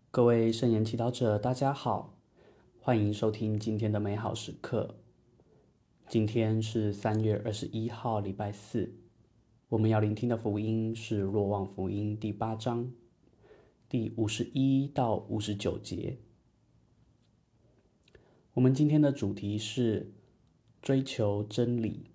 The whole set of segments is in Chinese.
各位圣言祈祷者，大家好，欢迎收听今天的美好时刻。今天是3月21号，礼拜四。我们要聆听的福音是《若望福音》第8章第51到59节。我们今天的主题是追求真理。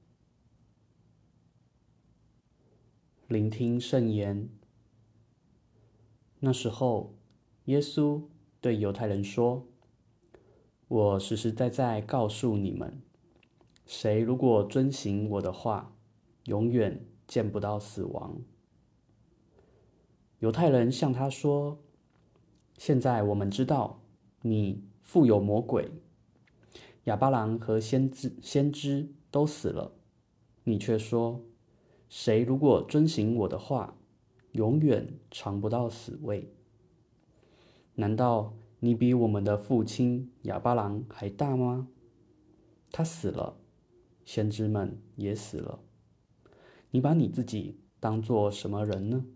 聆听圣言。那时候，耶稣对犹太人说：“我实实在在告诉你们，谁如果遵行我的话，永远见不到死亡。”犹太人向他说：“现在我们知道你腹有魔鬼，亚巴郎和先知都死了，你却说，谁如果遵行我的话，永远尝不到死味。难道你比我们的父亲亚巴郎还大吗？他死了，先知们也死了。你把你自己当作什么人呢？”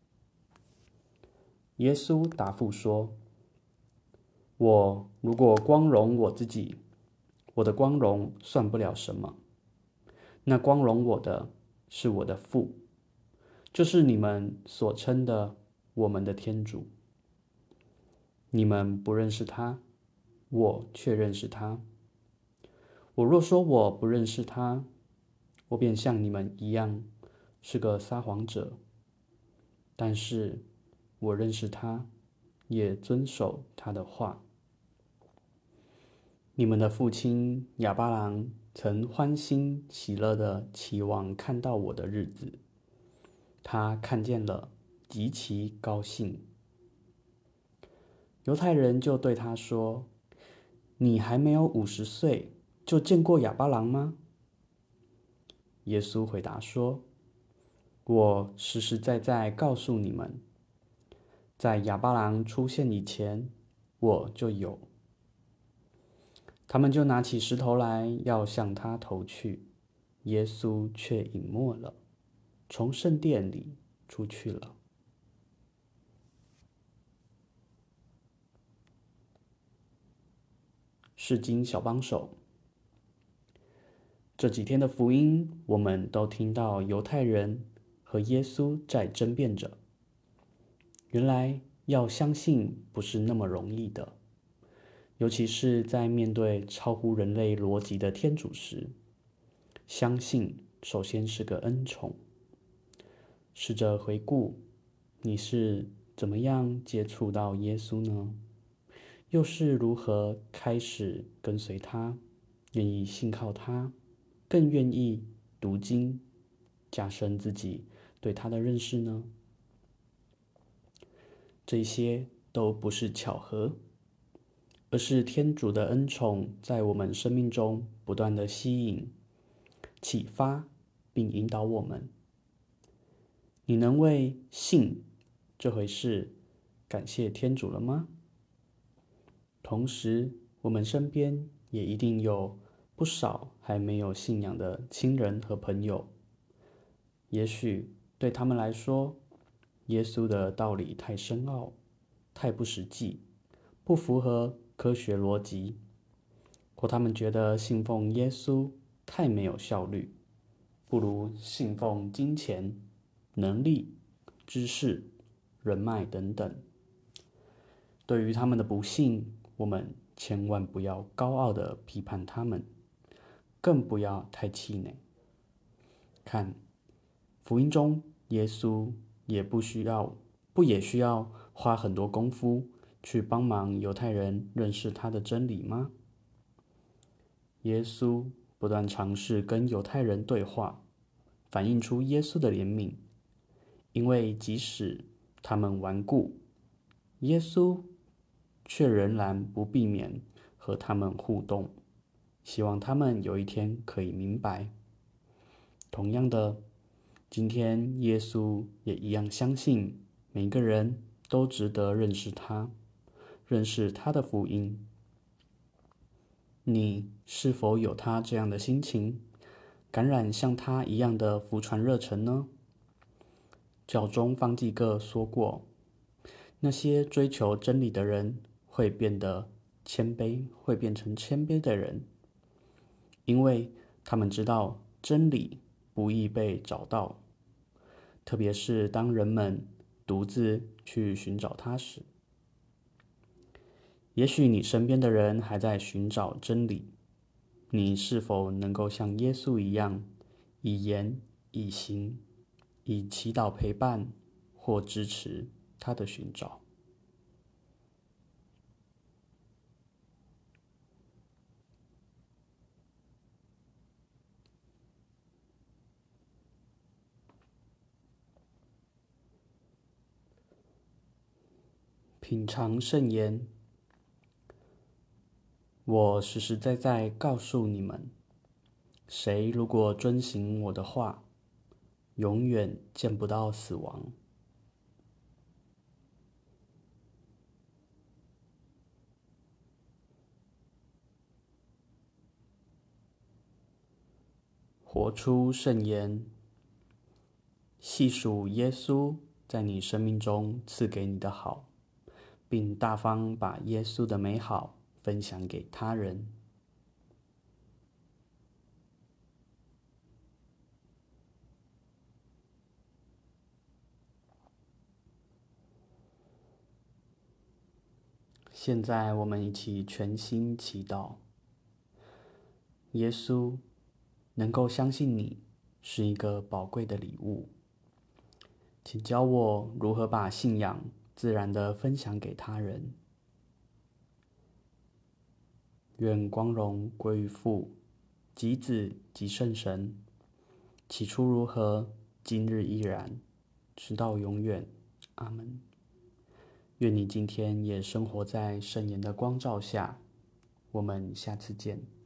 耶稣答复说：“我如果光荣我自己，我的光荣算不了什么。那光荣我的是我的父，就是你们所称的我们的天主。你们不认识他，我却认识他。我若说我不认识他，我便像你们一样是个撒谎者。但是我认识他，也遵守他的话。你们的父亲亚巴郎曾欢欣喜乐地期望看到我的日子，他看见了，极其高兴。”犹太人就对他说：“你还没有50岁，就见过亚巴郎吗？”耶稣回答说：“我实实在在告诉你们，在亚巴郎出现以前，我就有。”他们就拿起石头来要向他投去，耶稣却隐没了，从圣殿里出去了。释经小帮手。这几天的福音，我们都听到犹太人和耶稣在争辩着。原来要相信不是那么容易的，尤其是在面对超乎人类逻辑的天主时，相信首先是个恩宠。试着回顾，你是怎么样接触到耶稣呢？又是如何开始跟随他，愿意信靠他，更愿意读经，加深自己对他的认识呢？这些都不是巧合，而是天主的恩宠在我们生命中不断的吸引、启发并引导我们。你能为信这回事感谢天主了吗？同时，我们身边也一定有不少还没有信仰的亲人和朋友。也许对他们来说，耶稣的道理太深奥，太不实际，不符合科学逻辑，或他们觉得信奉耶稣太没有效率，不如信奉金钱、能力、知识、人脉等等。对于他们的不幸，我们千万不要高傲地批判他们，更不要太气馁。看，福音中耶稣不也需要花很多功夫去帮忙犹太人认识他的真理吗？耶稣不断尝试跟犹太人对话，反映出耶稣的怜悯，因为即使他们顽固，耶稣却仍然不避免和他们互动，希望他们有一天可以明白。同样的，今天耶稣也一样相信每个人都值得认识他，认识他的福音。你是否有他这样的心情，感染像他一样的福传热忱呢？教宗方济各说过， 那些追求真理的人会变得谦卑，会变成谦卑的人，因为他们知道真理不易被找到，特别是当人们独自去寻找它时。也许你身边的人还在寻找真理，你是否能够像耶稣一样，以言以行，以祈祷陪伴或支持他的寻找？品尝圣言，我实实在在告诉你们，谁如果遵行我的话，永远见不到死亡。活出圣言，细数耶稣在你生命中赐给你的好，并大方把耶稣的美好分享给他人。现在我们一起全心祈祷，耶稣，能够相信你是一个宝贵的礼物，请教我如何把信仰自然地分享给他人。愿光荣归于父、及子、及圣神，起初如何，今日依然，直到永远。阿们。愿你今天也生活在圣言的光照下。我们下次见。